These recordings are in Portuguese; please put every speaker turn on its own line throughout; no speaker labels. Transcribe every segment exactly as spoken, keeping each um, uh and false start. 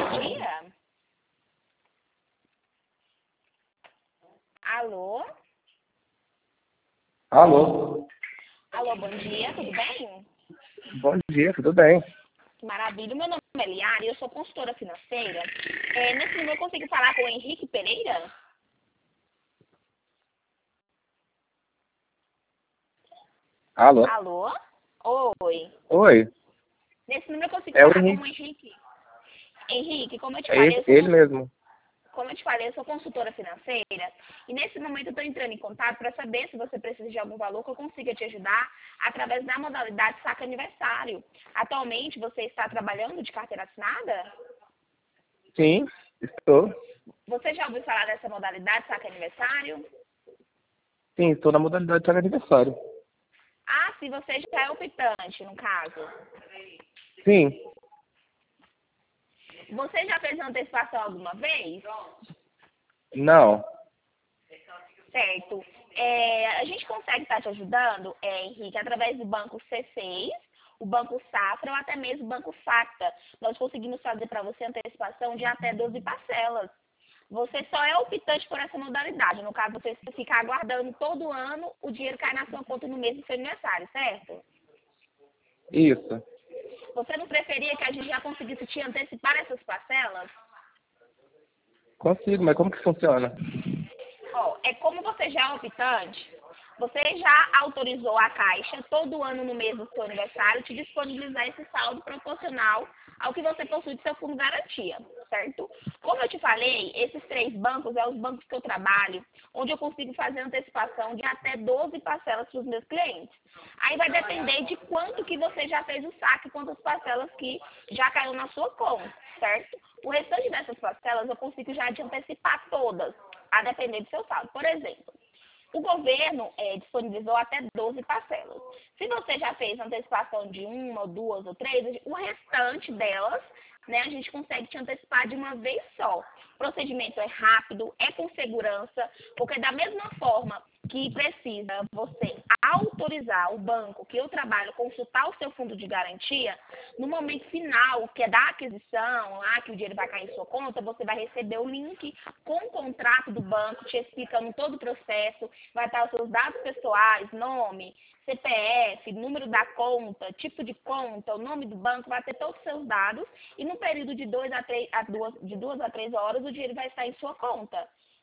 dia. Alô?
Alô?
Alô, bom dia, tudo bem?
Bom dia, tudo bem?
Que maravilha. Meu nome é Eliane, eu sou consultora financeira. É, nesse número eu consigo falar com o Henrique Pereira?
Alô?
Alô? Oi.
Oi,
Nesse número eu consigo
é o
falar com o
Henrique.
Henrique. Henrique, como eu te
É
falei,
ele,
eu sou
ele
consultora.
mesmo.
Como eu te falei, eu sou consultora financeira e nesse momento eu estou entrando em contato para saber se você precisa de algum valor que eu consiga te ajudar através da modalidade saca aniversário. Atualmente você está trabalhando de carteira assinada?
Sim, estou.
Você já ouviu falar dessa modalidade saca aniversário?
Sim, estou na modalidade de aniversário.
Ah, se você já é optante, no caso.
Sim,
Você já fez antecipação alguma vez?
não.
Certo. É, a gente consegue estar te ajudando, é, Henrique, através do Banco C seis, o Banco Safra ou até mesmo o Banco Facta. Nós conseguimos fazer para você antecipação de até doze parcelas. Você só é optante por essa modalidade. No caso, você ficar aguardando todo ano, o dinheiro cai na sua conta no mês do seu aniversário, certo?
Isso.
Você não preferia que a gente já conseguisse te antecipar essas parcelas?
Consigo, mas como que funciona?
Ó, é como você já é optante, você já autorizou a Caixa, todo ano no mês do seu aniversário, te disponibilizar esse saldo proporcional ao que você possui de seu fundo de garantia, certo? Como eu te falei, esses três bancos são os bancos que eu trabalho, onde eu consigo fazer antecipação de até doze parcelas para os meus clientes. Aí vai depender de quanto que você já fez o saque, quantas parcelas que já caiu na sua conta, certo? O restante dessas parcelas eu consigo já te antecipar todas, a depender do seu saldo. Por exemplo, o governo é, disponibilizou até doze parcelas. Se você já fez antecipação de uma, ou duas ou três, o restante delas, né, a gente consegue te antecipar de uma vez só. O procedimento é rápido, é com segurança, porque da mesma forma que precisa você autorizar o banco que eu trabalho, consultar o seu fundo de garantia, no momento final, que é da aquisição, lá que o dinheiro vai cair em sua conta, você vai receber o link com o contrato do banco, te explicando todo o processo, vai estar os seus dados pessoais, nome, C P F, número da conta, tipo de conta, o nome do banco, vai ter todos os seus dados e no período de, dois a três, a duas, de duas a três horas o dinheiro vai estar em sua conta.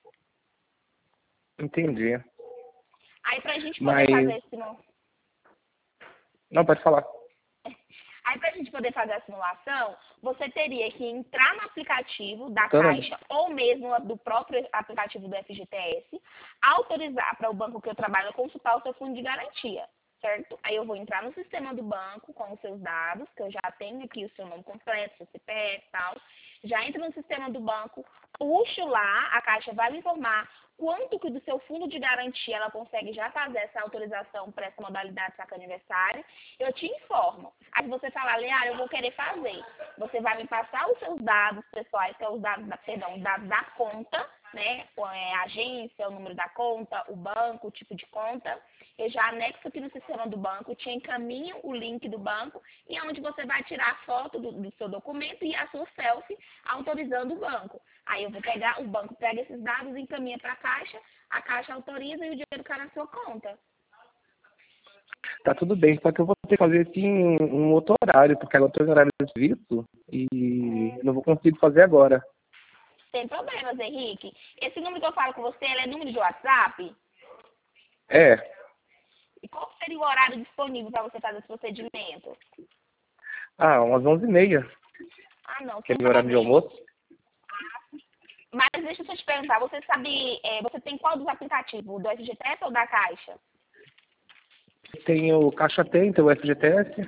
Entendi.
Aí para a gente poder
Mas.
fazer esse no...
Não, pode falar.
Aí, para a gente poder fazer a simulação, você teria que entrar no aplicativo da
Tô na-
Caixa ou mesmo do próprio aplicativo do F G T S, autorizar para o banco que eu trabalho consultar o seu fundo de garantia, certo? Aí eu vou entrar no sistema do banco com os seus dados, que eu já tenho aqui o seu nome completo, seu C P F e tal. Já entro no sistema do banco, puxo lá, a Caixa vai me informar quanto que do seu fundo de garantia ela consegue já fazer essa autorização para essa modalidade saca aniversário, eu te informo. Aí você fala, Leara, eu vou querer fazer. Você vai me passar os seus dados pessoais, que é os dados da, perdão, os dados da conta, né? É, a agência, o número da conta, o banco, o tipo de conta. Eu já anexo aqui no sistema do banco, te encaminho o link do banco e é onde você vai tirar a foto do, do seu documento e a sua selfie autorizando o banco. Aí eu vou pegar, o banco pega esses dados, encaminha para a Caixa, a Caixa autoriza e o dinheiro cai na sua conta.
Tá tudo bem, só que eu vou ter que fazer assim um um outro horário, porque agora eu tô em horário de serviço e não vou conseguir fazer agora.
Sem problemas, Henrique. Esse número que eu falo com você, ele é número de WhatsApp?
É.
E qual seria o horário disponível para você fazer esse procedimento?
Ah, umas onze e meia,
Ah, não,
que é
sem
meu horário de
problema.
almoço.
Mas deixa eu só te perguntar, você sabe, é, você tem qual dos aplicativos? Do F G T S ou da Caixa?
Tem o Caixa Tem, tem o F G T S.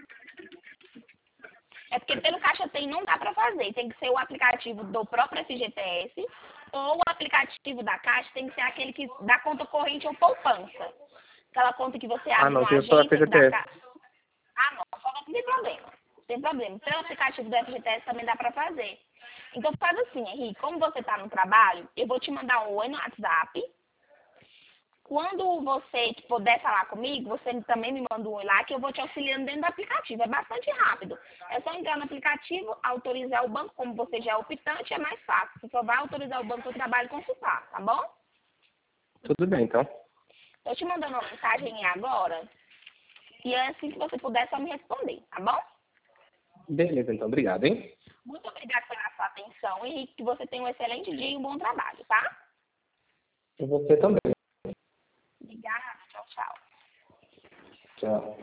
É porque pelo Caixa Tem não dá para fazer. Tem que ser o aplicativo do próprio F G T S ou o aplicativo da Caixa tem que ser aquele que dá conta corrente ou poupança. Aquela conta que você
Ah,
abre
não,
numa
tem só o
agência da
F G T S.
Caixa. Ah, não, só não tem problema. Tem problema. Pelo aplicativo do F G T S também dá para fazer. Então faz assim, Henrique, como você está no trabalho, eu vou te mandar um oi no WhatsApp. Quando você puder falar comigo, você também me manda um oi lá que eu vou te auxiliando dentro do aplicativo. É bastante rápido. É só entrar no aplicativo, autorizar o banco, como você já é optante, é mais fácil. Você só vai autorizar o banco que eu trabalho e consultar, tá bom?
Tudo bem, então.
Tô te mandando uma mensagem agora e é assim que você puder só me responder, tá bom?
Beleza, então. Obrigado, hein?
Muito obrigada pela sua atenção, Henrique. Que você tenha um excelente dia e um bom trabalho, tá?
E você também.
Obrigada. Tchau, tchau.
Tchau.